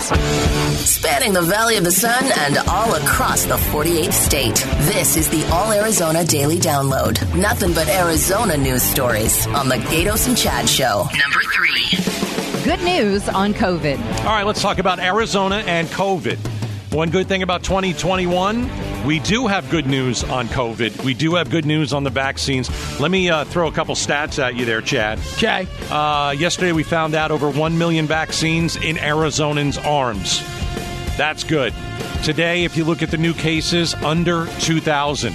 Spanning the Valley of the Sun and all across the 48th state. This is the All Arizona Daily Download. Nothing but Arizona news stories on the Gatos and Chad Show. Number 3. Good news on COVID. All right, let's talk about Arizona and COVID. One good thing about 2021, we do have good news on COVID. We do have good news on the vaccines. Let me throw a couple stats at you there, Chad. Okay. Yesterday we found out over 1 million vaccines in Arizonans' arms. That's good. Today, if you look at the new cases, under 2,000.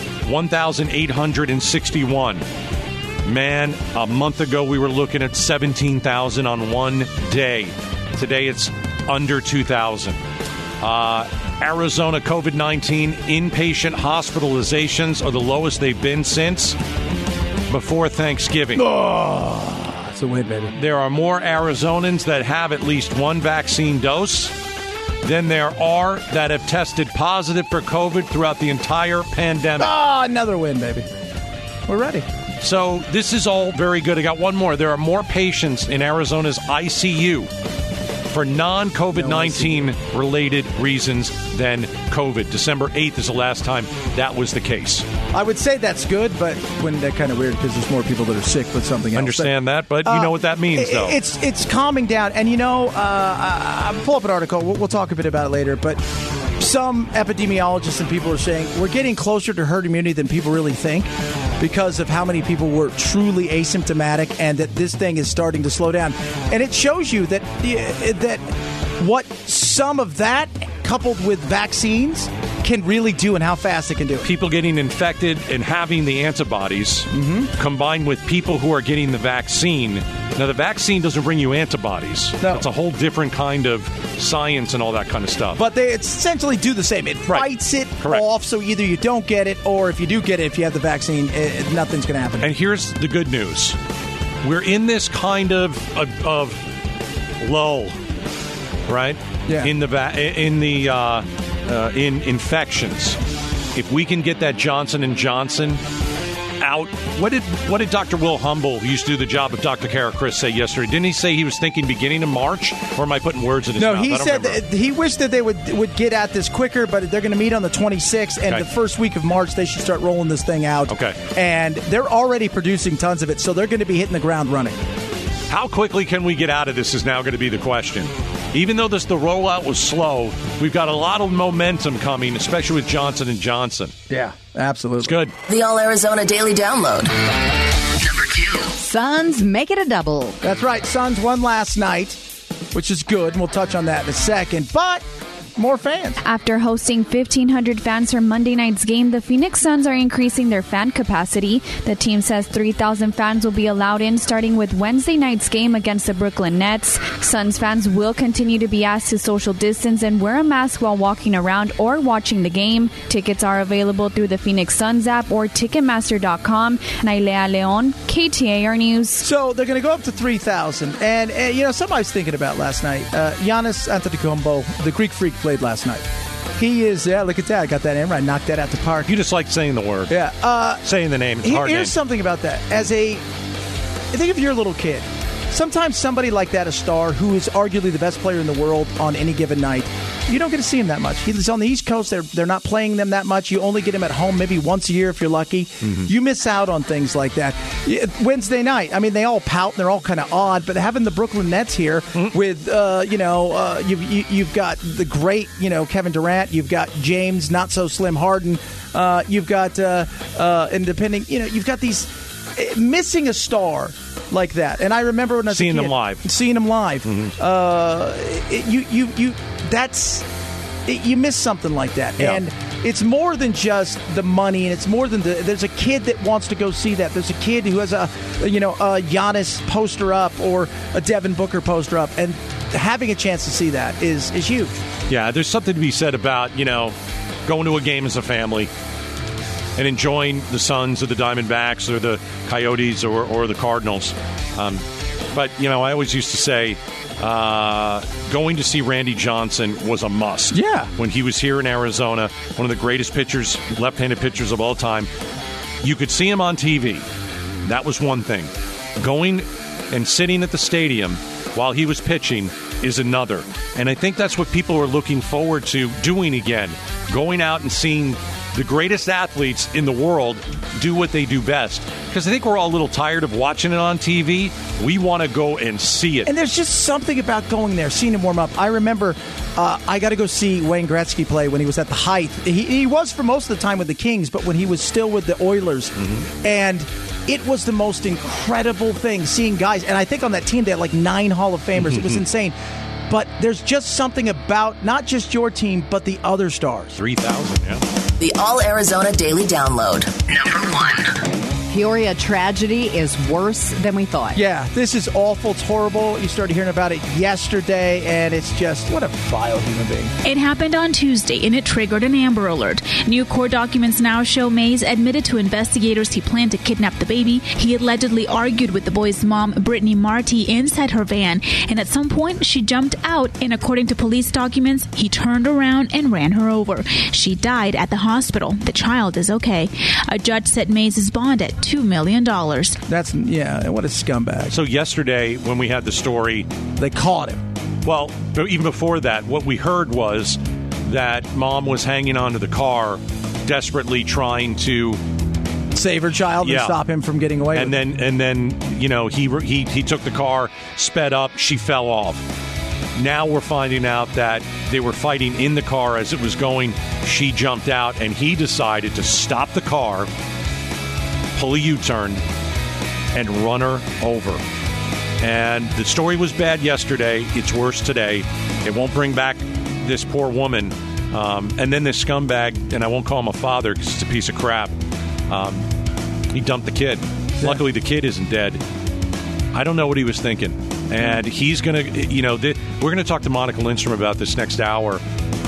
1,861. Man, a month ago we were looking at 17,000 on one day. Today it's under 2,000. Arizona COVID-19 inpatient hospitalizations are the lowest they've been since before Thanksgiving. Oh, that's a win, baby. There are more Arizonans that have at least one vaccine dose than there are that have tested positive for COVID throughout the entire pandemic. Oh, another win, baby. We're ready. So this is all very good. I got one more. There are more patients in Arizona's ICU for non-COVID-19 related reasons than COVID. December 8th is the last time that was the case. I would say that's good, but when that kind of weird because there's more people that are sick with something else. Understand that, but you know what that means, though. It's calming down. And, I'll pull up an article. We'll talk a bit about it later, but some epidemiologists and people are saying we're getting closer to herd immunity than people really think because of how many people were truly asymptomatic and that this thing is starting to slow down. And it shows you that what some of that coupled with vaccines can really do and how fast it can do it. People getting infected and having the antibodies combined with people who are getting the vaccine. Now, the vaccine doesn't bring you antibodies. No. It's a whole different kind of science and all that kind of stuff. But they essentially do the same. It fights it off, so either you don't get it, or if you do get it, if you have the vaccine, nothing's going to happen. And here's the good news. We're in this kind of lull, right? Yeah. In infections. If we can get that Johnson & Johnson out. What did Dr. Will Humble, who used to do the job of Dr. Kara Chris, say yesterday? Didn't he say he was thinking beginning of March? Or am I putting words in his mouth? No, he said that he wished that they would get at this quicker, but they're going to meet on the 26th, and the first week of March they should start rolling this thing out. Okay. And they're already producing tons of it, so they're going to be hitting the ground running. How quickly can we get out of this is now going to be the question. Even though the rollout was slow, we've got a lot of momentum coming, especially with Johnson & Johnson. Yeah, absolutely. It's good. The All Arizona Daily Download. Number 2. Suns make it a double. That's right. Suns won last night, which is good, and we'll touch on that in a second. But more fans. After hosting 1,500 fans for Monday night's game, the Phoenix Suns are increasing their fan capacity. The team says 3,000 fans will be allowed in starting with Wednesday night's game against the Brooklyn Nets. Suns fans will continue to be asked to social distance and wear a mask while walking around or watching the game. Tickets are available through the Phoenix Suns app or Ticketmaster.com. Nailea Leon, KTAR News. So they're going to go up to 3,000. And something I was thinking about last night. Giannis Antetokounmpo, the Greek Freak, played last night. He is, look at that. I got that in right. Knocked that out the park. You just like saying the word. Yeah. Saying the name. It's a hard name. Here's something about that. I think if you're a little kid, sometimes somebody like that, a star, who is arguably the best player in the world on any given night, you don't get to see him that much. He's on the East Coast. They're not playing them that much. You only get him at home maybe once a year if you're lucky. Mm-hmm. You miss out on things like that. Wednesday night, I mean, they all pout and they're all kind of odd, but having the Brooklyn Nets here with, you've got the great, Kevin Durant. You've got James, not so slim Harden. You've got, you've got these missing a star like that. And I remember when I was seeing them live. Mm-hmm. You miss something like that. Yeah. And it's more than just the money, and it's more than there's a kid that wants to go see that. There's a kid who has a Giannis poster up or a Devin Booker poster up, and having a chance to see that is huge. Yeah, there's something to be said about, going to a game as a family and enjoying the Suns or the Diamondbacks or the Coyotes or the Cardinals. But, I always used to say going to see Randy Johnson was a must. Yeah. When he was here in Arizona, one of the greatest pitchers, left-handed pitchers of all time. You could see him on TV. That was one thing. Going and sitting at the stadium while he was pitching is another. And I think that's what people are looking forward to doing again, going out and seeing the greatest athletes in the world do what they do best. Because I think we're all a little tired of watching it on TV. We want to go and see it. And there's just something about going there, seeing him warm up. I remember I got to go see Wayne Gretzky play when he was at the height. He was for most of the time with the Kings, but when he was still with the Oilers. And it was the most incredible thing, seeing guys. And I think on that team, they had like 9 Hall of Famers. It was insane. But there's just something about not just your team, but the other stars. 3,000, yeah. The All Arizona Daily Download. Number 1. Peoria tragedy is worse than we thought. Yeah, this is awful. It's horrible. You started hearing about it yesterday, and it's just, what a vile human being. It happened on Tuesday, and it triggered an Amber Alert. New court documents now show Mays admitted to investigators he planned to kidnap the baby. He allegedly argued with the boy's mom, Brittany Marty, inside her van, and at some point, she jumped out, and according to police documents, he turned around and ran her over. She died at the hospital. The child is okay. A judge set Mays' bond at $2 million. That's, yeah, what a scumbag. So yesterday, when we had the story, they caught him. Well, even before that, what we heard was that mom was hanging onto the car, desperately trying to save her child and stop him from getting away. And then, you know, he took the car, sped up, she fell off. Now we're finding out that they were fighting in the car as it was going. She jumped out, and he decided to stop the car, pull a U-turn, and run her over. And the story was bad yesterday. It's worse today. It won't bring back this poor woman. And then this scumbag, and I won't call him a father because it's a piece of crap, he dumped the kid. Yeah. Luckily, the kid isn't dead. I don't know what he was thinking. And he's going to, you know, we're going to talk to Monica Lindstrom about this next hour.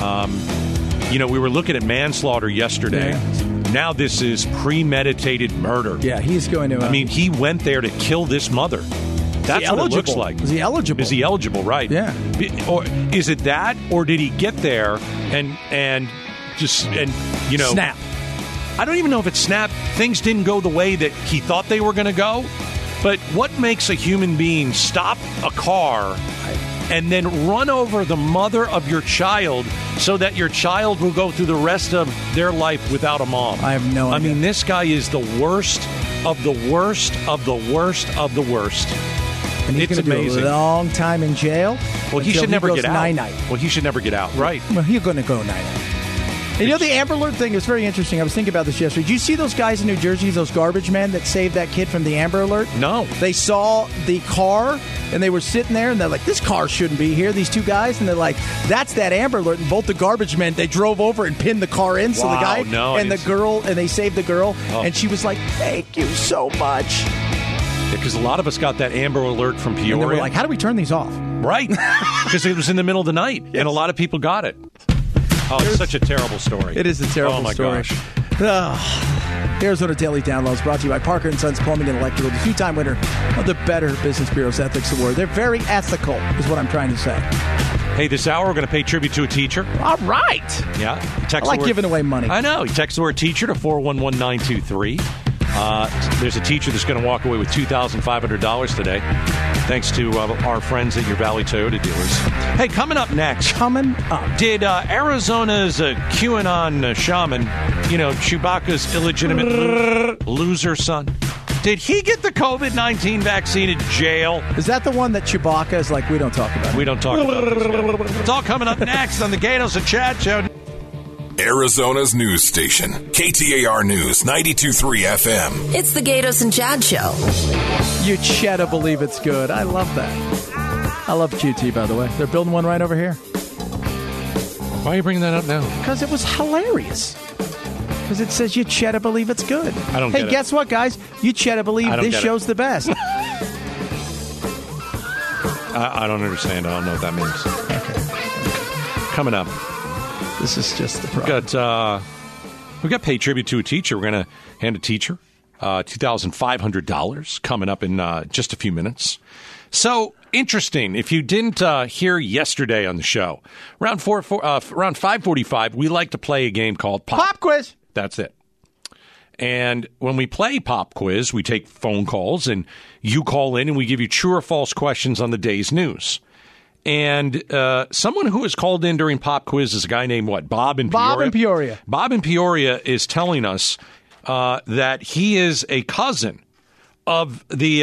You know, we were looking at manslaughter yesterday. Yeah. Now this is premeditated murder. Yeah, he's going to... I mean, he went there to kill this mother. That's what it looks like. Is he eligible? Is he eligible, right? Yeah. Or is it that, or did he get there and just, and you know... Snap. I don't even know if it snapped. Things didn't go the way that he thought they were going to go. But what makes a human being stop a car and then run over the mother of your child so that your child will go through the rest of their life without a mom? I have no idea. I mean, this guy is the worst of the worst of the worst of the worst. And he's going to do a long time in jail. Well, he should never get out. Night-night. Well, he should never get out, right? Well, he's going to go night-night. And you know, the Amber Alert thing is very interesting. I was thinking about this yesterday. Did you see those guys in New Jersey, those garbage men that saved that kid from the Amber Alert? No. They saw the car, and they were sitting there, and they're like, this car shouldn't be here, these two guys. And they're like, that's that Amber Alert. And both the garbage men, they drove over and pinned the car in. So the guy and the girl, and they saved the girl. Oh. And she was like, thank you so much. Because a lot of us got that Amber Alert from Peoria. And they were like, how do we turn these off? Right. Because it was in the middle of the night, and a lot of people got it. Oh, it's such a terrible story. It is a terrible story. Gosh. Arizona Daily Downloads brought to you by Parker & Sons Plumbing and Electrical, the 2-time winner of the Better Business Bureau's Ethics Award. They're very ethical, is what I'm trying to say. Hey, this hour we're going to pay tribute to a teacher. All right. Yeah. I like giving away money. I know. You text the word teacher to 411923. There's a teacher that's going to walk away with $2,500 today, thanks to our friends at your Valley Toyota dealers. Hey, coming up next. Did Arizona's QAnon shaman, you know, Chewbacca's illegitimate loser son, did he get the COVID-19 vaccine in jail? Is that the one that Chewbacca is like, we don't talk about it? We don't talk about it. It's all coming up next on the Gatos and Chad Show. Arizona's news station, KTAR News 92.3 FM. It's the Gatos and Chad Show. You cheddar believe it's good. I love that. I love QT, by the way. They're building one right over here. Why are you bringing that up now? Because it was hilarious. Because it says you cheddar believe it's good. I don't get it. Hey, guess what, guys? You cheddar believe this show's the best. I don't understand. I don't know what that means. Okay. Coming up. This is just the problem. We got paid tribute to a teacher. We're going to hand a teacher $2,500 coming up in just a few minutes. So interesting. If you didn't hear yesterday on the show, around 5:45, we like to play a game called Pop Quiz. That's it. And when we play Pop Quiz, we take phone calls, and you call in, and we give you true or false questions on the day's news. And someone who was called in during Pop Quiz is a guy named what? Bob in Peoria. Bob in Peoria. Bob in Peoria is telling us that he is a cousin of the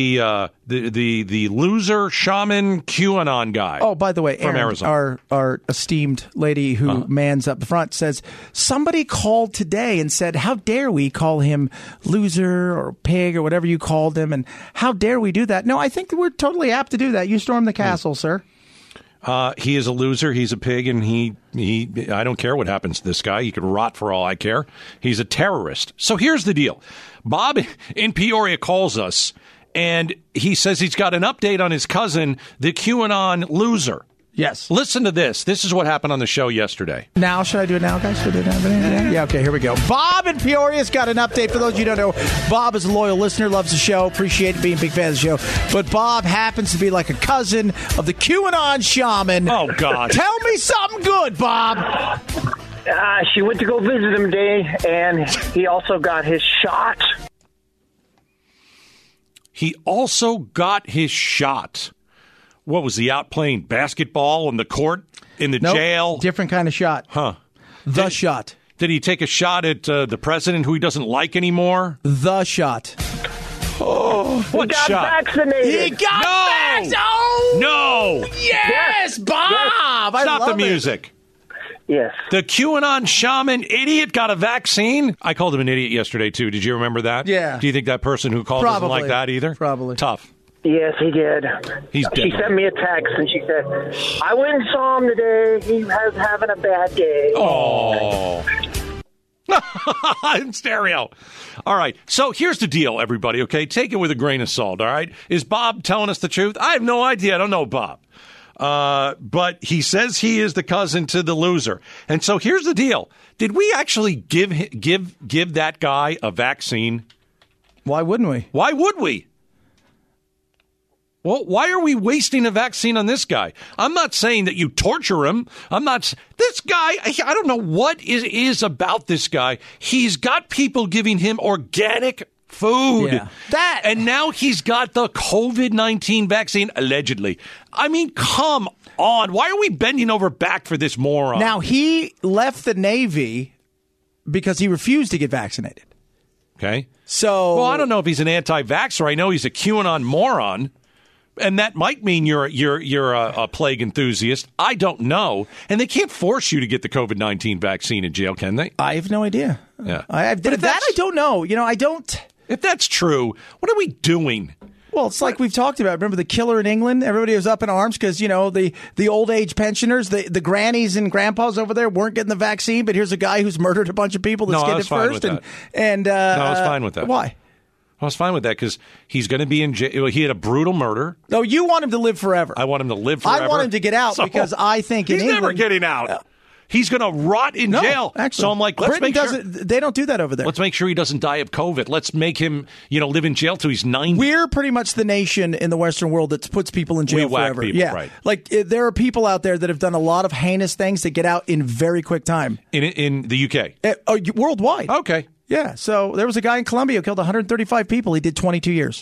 loser shaman QAnon guy. Oh, by the way, from Aaron, Arizona. our esteemed lady who mans up the front says somebody called today and said, "How dare we call him loser or pig or whatever you called him? And how dare we do that?" No, I think we're totally apt to do that. You storm the castle, sir. He is a loser. He's a pig, and he. I don't care what happens to this guy. He could rot for all I care. He's a terrorist. So here's the deal. Bob in Peoria calls us, and he says he's got an update on his cousin, the QAnon loser. Yes. Listen to this. This is what happened on the show yesterday. Now, should I do it now, guys? Should I do it now? Yeah, okay, here we go. Bob in Peoria's got an update. For those of you who don't know, Bob is a loyal listener, loves the show, appreciate being a big fan of the show. But Bob happens to be like a cousin of the QAnon shaman. Oh, God. Tell me something good, Bob. She went to go visit him today, and he also got his shot. He also got his shot. What was he out playing basketball in the court, in the jail? Different kind of shot. Huh. Shot. Did he take a shot at the president who he doesn't like anymore? The shot. Oh, what he got shot? vaccinated. He got vaccinated. Oh! No. Yes, Bob. Yes. Stop the music. Yes. The QAnon shaman idiot got a vaccine? I called him an idiot yesterday, too. Did you remember that? Yeah. Do you think that person who called doesn't like that either? Probably. Tough. Yes, he did. He's dead. She sent me a text, and she said, "I went and saw him today. He was having a bad day." Oh. In stereo. All right. So here's the deal, everybody, okay? Take it with a grain of salt, all right? Is Bob telling us the truth? I have no idea. I don't know Bob. But he says he is the cousin to the loser. And so here's the deal. Did we actually give that guy a vaccine? Why wouldn't we? Why would we? Well, why are we wasting a vaccine on this guy? I'm not saying that you torture him. This guy, I don't know what is about this guy. He's got people giving him organic food. Yeah. And now he's got the COVID-19 vaccine, allegedly. I mean, come on. Why are we bending over back for this moron? Now, he left the Navy because he refused to get vaccinated. Okay. So, well, I don't know if he's an anti-vaxxer. I know he's a QAnon moron. And that might mean you're a plague enthusiast. I don't know. And they can't force you to get the COVID-19 vaccine in jail, can they? I have no idea. Yeah. I don't know. I don't. If that's true, what are we doing? Well, it's like we've talked about. Remember the killer in England? Everybody was up in arms because, the old age pensioners, the grannies and grandpas over there weren't getting the vaccine. But here's a guy who's murdered a bunch of people that's getting it first. No, I was fine with that. Why? I was fine with that because he's going to be in jail. He had a brutal murder. No, you want him to live forever. I want him to live forever. I want him to get out because I think he's in England... never getting out. He's going to rot in jail. Actually, so I'm like, let's Britain make sure... They don't do that over there. Let's make sure he doesn't die of COVID. Let's make him, live in jail till he's 90. We're pretty much the nation in the Western world that puts people in jail forever. People, yeah. Right. Like, there are people out there that have done a lot of heinous things that get out in very quick time. In the UK? Worldwide. Okay. Yeah, so there was a guy in Colombia who killed 135 people. He did 22 years.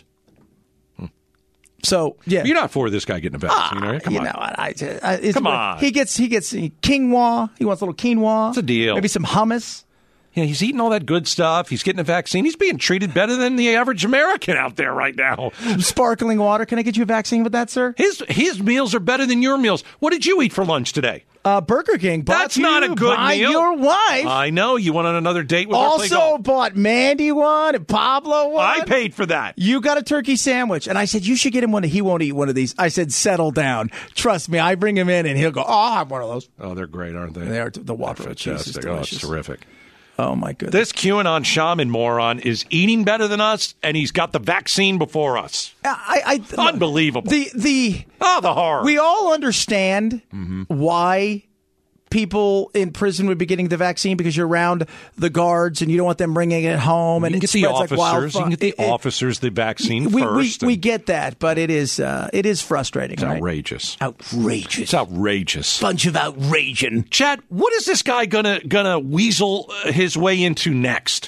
So, yeah. You're not for this guy getting a vaccine, are you? Come on. Come on. He gets quinoa. He wants a little quinoa. What's the deal? Maybe some hummus. Yeah, he's eating all that good stuff. He's getting a vaccine. He's being treated better than the average American out there right now. Some sparkling water. Can I get you a vaccine with that, sir? His meals are better than your meals. What did you eat for lunch today? Burger King. That's not a good by meal. Your wife. I know. You went on another date with her. Also bought Mandy one and Pablo one. I paid for that. You got a turkey sandwich. And I said, you should get him one. He won't eat one of these. I said, settle down. Trust me. I bring him in and he'll go, I'll have one of those. Oh, they're great, aren't they? They are. The Whopper with cheese is delicious. It's terrific. Oh, my goodness. This QAnon shaman moron is eating better than us, and he's got the vaccine before us. Unbelievable. The horror. We all understand why people in prison would be getting the vaccine because you're around the guards and you don't want them bringing it home. And you can get the officers. You can get the officers the vaccine first. We get that, but it is frustrating. It's outrageous. Outrageous. It's outrageous. Bunch of outraging. Chad, what is this guy gonna weasel his way into next?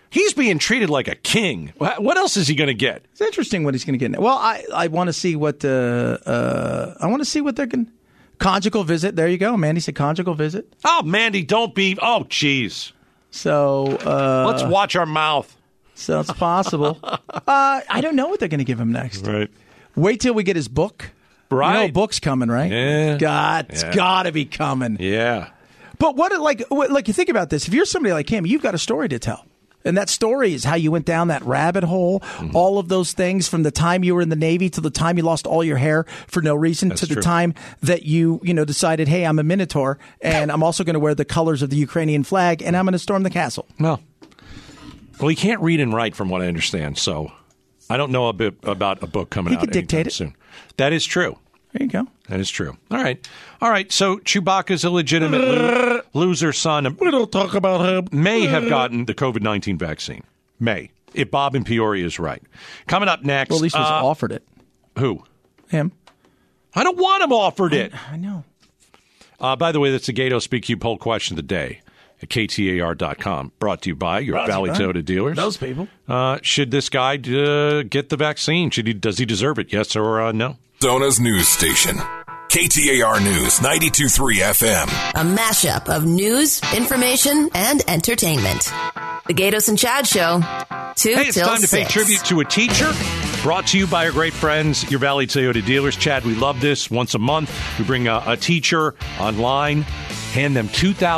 He's being treated like a king. What else is he going to get? It's interesting what he's going to get. Well, I want to see what they're going. Conjugal visit. There you go. Mandy said conjugal visit. Oh, Mandy, don't be. Oh, jeez. So let's watch our mouth. So it's possible. I don't know what they're going to give him next. Right. Wait till we get his book. Right. You know, a book's coming, right? Yeah. It's got to be coming. Yeah. But like you think about this. If you're somebody like him, you've got a story to tell. And that story is how you went down that rabbit hole, all of those things from the time you were in the Navy to the time you lost all your hair for no reason to the time that you decided, hey, I'm a Minotaur and I'm also going to wear the colors of the Ukrainian flag and I'm going to storm the castle. No. Well, he can't read and write from what I understand, so I don't know a bit about a book coming out. He could dictate it soon. That is true. There you go. That is true. All right. So Chewbacca's illegitimate loser son. We don't talk about him. May have gotten the COVID-19 vaccine. May, if Bob in Peoria is right. Coming up next. Well, at least was offered it. Who? Him. I don't want him offered it. I know. By the way, that's the Gato Speak You poll question of the day at KTAR.com. Brought to you by your Valley Toyota dealers. Those people. Should this guy get the vaccine? Does he deserve it? Yes or no? Arizona's news station. KTAR News 92.3 FM. A mashup of news, information, and entertainment. The Gatos and Chad Show, 2 Hey, it's till time to 6. pay tribute to a teacher. Brought to you by our great friends, your Valley Toyota dealers. Chad, we love this. Once a month, we bring a teacher online, hand them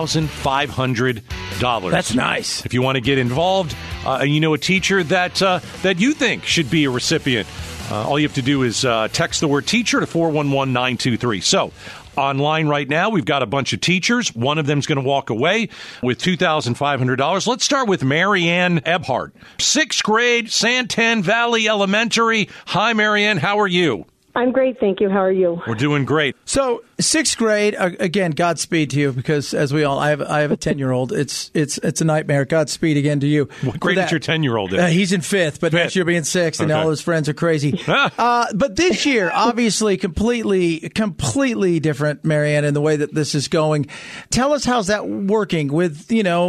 $2,500. That's nice. If you want to get involved, and you know a teacher that you think should be a recipient, all you have to do is text the word teacher to 411-923. So, online right now, we've got a bunch of teachers. One of them is going to walk away with $2,500. Let's start with Marianne Ebhart, 6th grade, Santan Valley Elementary. Hi, Marianne. How are you? I'm great, thank you. How are you? We're doing great. So 6th grade, again, Godspeed to you, because as we all, I have a 10-year-old. It's a nightmare. Godspeed again to you. What grade is your 10-year-old in? He's in 5th, but next year being 6th, and all his friends are crazy. But this year, obviously, completely different, Marianne, in the way that this is going. Tell us how's that working with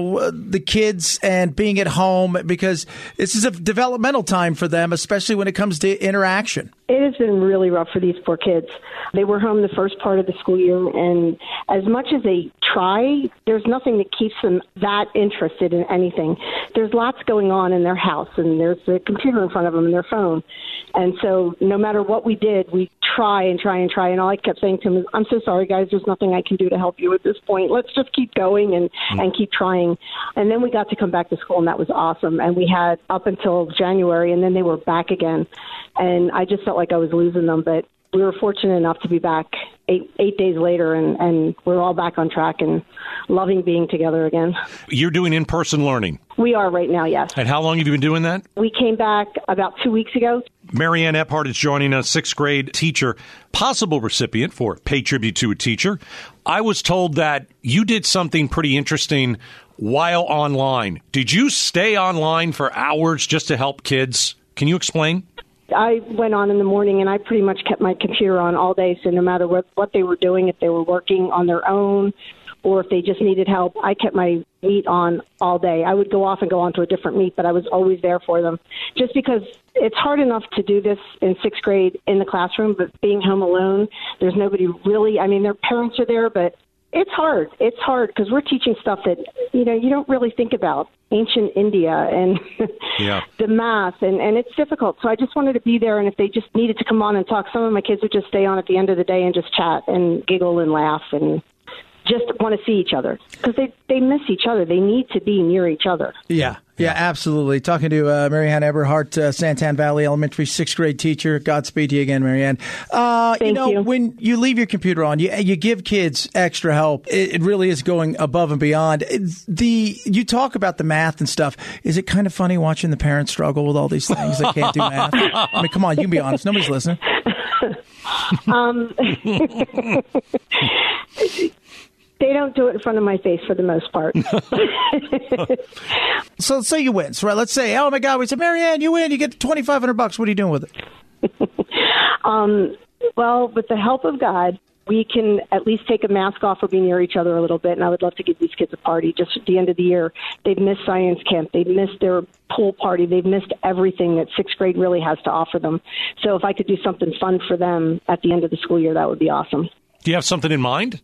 the kids and being at home, because this is a developmental time for them, especially when it comes to interaction. It has been really rough for these poor kids. They were home the first part of the school year, and as much as they try, there's nothing that keeps them that interested in anything. There's lots going on in their house, and there's a computer in front of them and their phone. And so no matter what we did, we try, and all I kept saying to them is, I'm so sorry, guys, there's nothing I can do to help you at this point. Let's just keep going and keep trying. And then we got to come back to school, and that was awesome. And we had up until January, and then they were back again. And I just felt like I was losing them, but we were fortunate enough to be back eight days later, and we're all back on track and loving being together again. You're doing in-person learning? We are right now, yes. And how long have you been doing that? We came back about 2 weeks ago. Marianne Ebhart is joining us, 6th grade teacher, possible recipient for Pay Tribute to a Teacher. I was told that you did something pretty interesting while online. Did you stay online for hours just to help kids? Can you explain? I went on in the morning, and I pretty much kept my computer on all day, so no matter what they were doing, if they were working on their own or if they just needed help, I kept my meet on all day. I would go off and go on to a different meet, but I was always there for them, just because it's hard enough to do this in 6th grade in the classroom, but being home alone, there's nobody really, their parents are there, but it's hard. It's hard because we're teaching stuff that, you don't really think about. Ancient India and the math, and it's difficult. So I just wanted to be there, and if they just needed to come on and talk, some of my kids would just stay on at the end of the day and just chat and giggle and laugh and just want to see each other because they miss each other. They need to be near each other. Yeah, absolutely. Talking to Marianne Ebhart, Santan Valley Elementary 6th grade teacher. Godspeed to you again, Marianne. Thank you. When you leave your computer on, you give kids extra help. It really is going above and beyond. You talk about the math and stuff. Is it kind of funny watching the parents struggle with all these things? They can't do math. Come on, you can be honest. Nobody's listening. They don't do it in front of my face for the most part. So let's say you win. So let's say, oh my God, we said, Marianne, you win. You get $2,500. What are you doing with it? Well, with the help of God, we can at least take a mask off or be near each other a little bit. And I would love to give these kids a party just at the end of the year. They've missed science camp. They've missed their pool party. They've missed everything that sixth grade really has to offer them. So if I could do something fun for them at the end of the school year, that would be awesome. Do you have something in mind?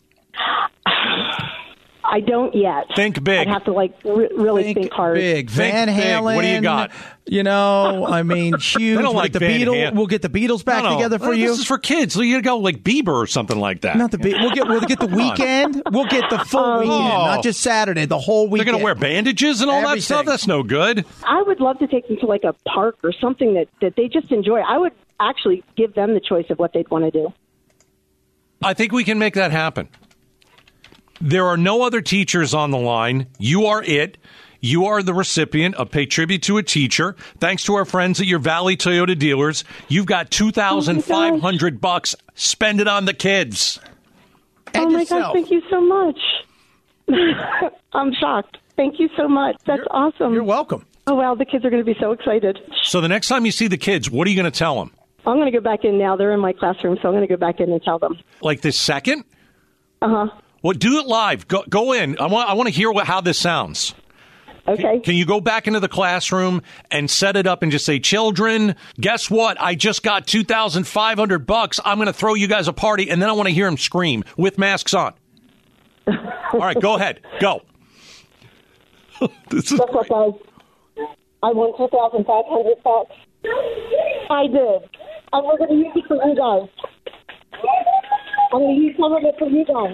I don't yet. Think big. I'd have to really think hard. Big. Van Halen. What do you got? You know, I mean, huge. I don't like the Van Beatles. Halen. We'll get the Beatles back together for you. This is for kids. So you gotta go like Bieber or something like that. Not the Beatles. We'll get the weekend. We'll get the full weekend, not just Saturday. The whole weekend. They're gonna wear bandages and all that stuff. That's no good. I would love to take them to like a park or something that they just enjoy. I would actually give them the choice of what they'd want to do. I think we can make that happen. There are no other teachers on the line. You are it. You are the recipient of Pay Tribute to a Teacher. Thanks to our friends at your Valley Toyota dealers, you've got $2,500. Spend it on the kids. And oh my gosh, thank you so much. I'm shocked. Thank you so much. That's awesome. You're welcome. Oh, wow, the kids are going to be so excited. So the next time you see the kids, what are you going to tell them? I'm going to go back in now. They're in my classroom, so I'm going to go back in and tell them. Like this second? Uh-huh. Well, do it live. Go in. I want to hear how this sounds. Okay. Can you go back into the classroom and set it up and just say, children, guess what? I just got $2,500. I'm going to throw you guys a party, and then I want to hear them scream with masks on. All right, go ahead. Go. Guess what, guys? I won $2,500. I did. And we're going to use it for you guys. I'm going to use some of it for you guys.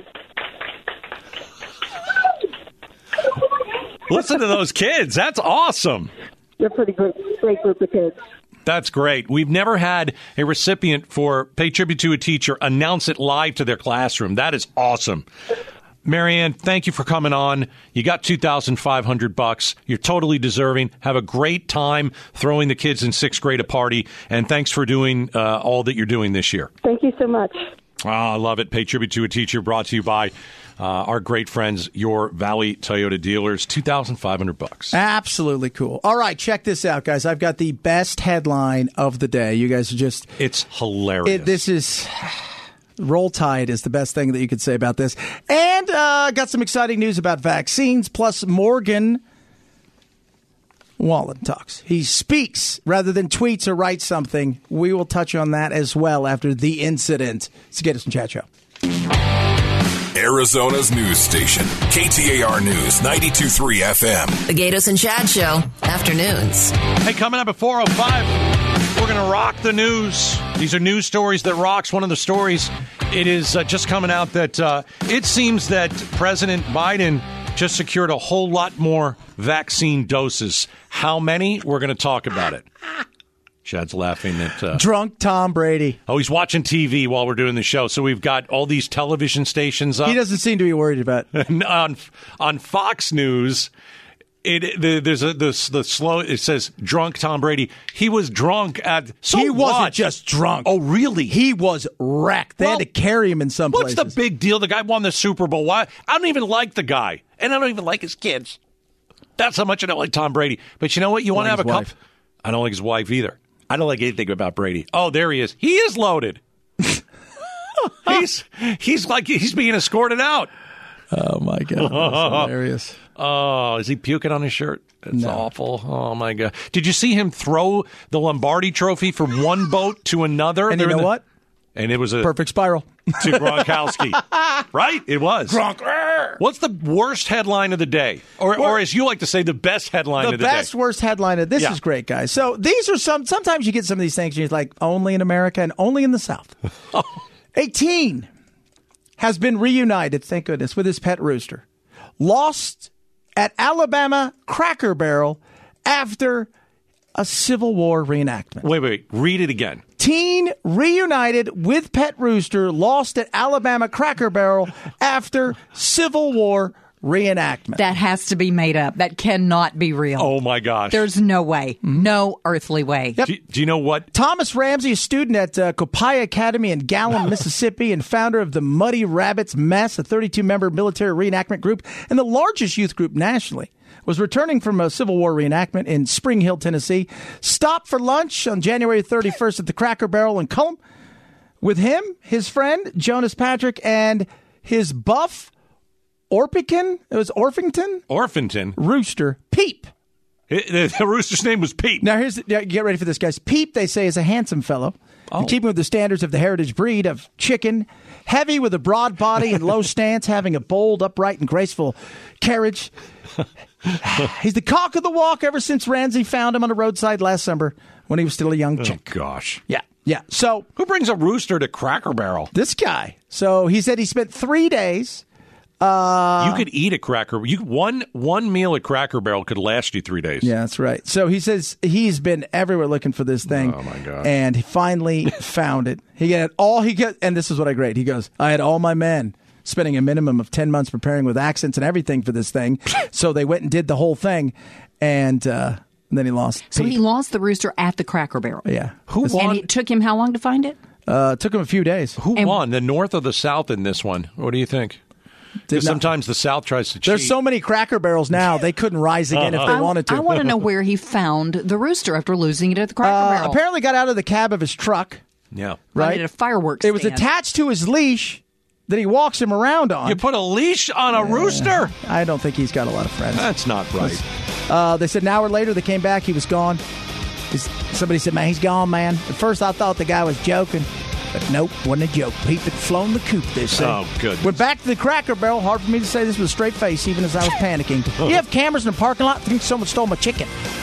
Listen to those kids. That's awesome. They're a pretty great group of kids. That's great. We've never had a recipient for Pay Tribute to a Teacher announce it live to their classroom. That is awesome. Marianne, thank you for coming on. You got $2,500. You're totally deserving. Have a great time throwing the kids in sixth grade a party. And thanks for doing all that you're doing this year. Thank you so much. Oh, I love it. Pay Tribute to a Teacher, brought to you by our great friends, your Valley Toyota dealers. $2,500. Absolutely cool. All right, check this out, guys. I've got the best headline of the day. You guys are just... It's hilarious. This is... Roll Tide is the best thing that you could say about this. And got some exciting news about vaccines, plus Morgan Wallen talks. He speaks rather than tweets or writes something. We will touch on that as well after the incident. It's the Gators and Chat Show. Arizona's news station, KTAR News 92.3 FM. The Gators and Chad Show, afternoons. Hey, coming up at 4:05, we're going to rock the news. These are news stories that rocks. One of the stories, it is just coming out that it seems that President Biden just secured a whole lot more vaccine doses. How many? We're going to talk about it. Chad's laughing at... Drunk Tom Brady. Oh, he's watching TV while we're doing the show. So we've got all these television stations up. He doesn't seem to be worried about it. on Fox News, there's the slow... It says, drunk Tom Brady. He was drunk at... So he wasn't what? just drunk. Oh, really? He was wrecked. They had to carry him in some places. What's the big deal? The guy won the Super Bowl. Why? I don't even like the guy. And I don't even like his kids. That's how much I don't like Tom Brady. But you know what? You want to have a cup... I don't like his wife either. I don't like anything about Brady. Oh, there he is. He is loaded. He's like he's being escorted out. Oh my God, that's hilarious. Oh, is he puking on his shirt? That's awful. Oh my God. Did you see him throw the Lombardi Trophy from one boat to another? And you know what? And it was a perfect spiral to Gronkowski. Right? It was. Gronk. What's the worst headline of the day? Or as you like to say, the best headline of the day? The best, worst headline of this is great, guys. So these are sometimes you get some of these things and you're like, only in America and only in the South. A teen has been reunited, thank goodness, with his pet rooster. Lost at Alabama Cracker Barrel after a Civil War reenactment. Wait. Read it again. Teen reunited with pet rooster lost at Alabama Cracker Barrel after Civil War reenactment. That has to be made up. That cannot be real. Oh, my gosh. There's no way. No earthly way. Yep. Do you know what? Thomas Ramsey, a student at Copiah Academy in Gallon, Mississippi, and founder of the Muddy Rabbits Mess, a 32-member military reenactment group and the largest youth group nationally, was returning from a Civil War reenactment in Spring Hill, Tennessee. Stopped for lunch on January 31st at the Cracker Barrel in Cullum. with him, his friend, Jonas Patrick, and his buff Orpington rooster, Peep. The rooster's name was Peep. Now, get ready for this, guys. Peep, they say, is a handsome fellow. In keeping with the standards of the heritage breed of chicken, heavy with a broad body and low stance, having a bold, upright, and graceful carriage. He's the cock of the walk ever since Ramsey found him on the roadside last summer when he was still a young chick. Oh, gosh. Yeah. So, who brings a rooster to Cracker Barrel? This guy. So he said he spent 3 days. You could eat a Cracker. One meal at Cracker Barrel could last you 3 days. Yeah, that's right. So he says he's been everywhere looking for this thing. Oh my God! And he finally found it. He had all he got, and this is what I grade. He goes, "I had all my men spending a minimum of 10 months preparing with accents and everything for this thing." So they went and did the whole thing, and then he lost. So Pete. he lost the rooster at the Cracker Barrel. Yeah. Who won? And it took him how long to find it? Took him a few days. Who won, the North or the South in this one? What do you think? Sometimes the South tries to cheat. There's so many Cracker Barrels now, they couldn't rise again if they wanted to. I want to know where he found the rooster after losing it at the Cracker Barrel. Apparently got out of the cab of his truck. Yeah. Right? At a fireworks It was stand. attached to his leash that he walks him around on. You put a leash on a rooster? I don't think he's got a lot of friends. That's not right. They said an hour later they came back. He was gone. Somebody said, "Man, he's gone, man." At first I thought the guy was joking. But nope, wasn't a joke. Pete had flown the coop, they say. Oh, good. Went back to the Cracker Barrel. Hard for me to say this with a straight face, even as I was panicking. You have cameras in the parking lot? Think someone stole my chicken.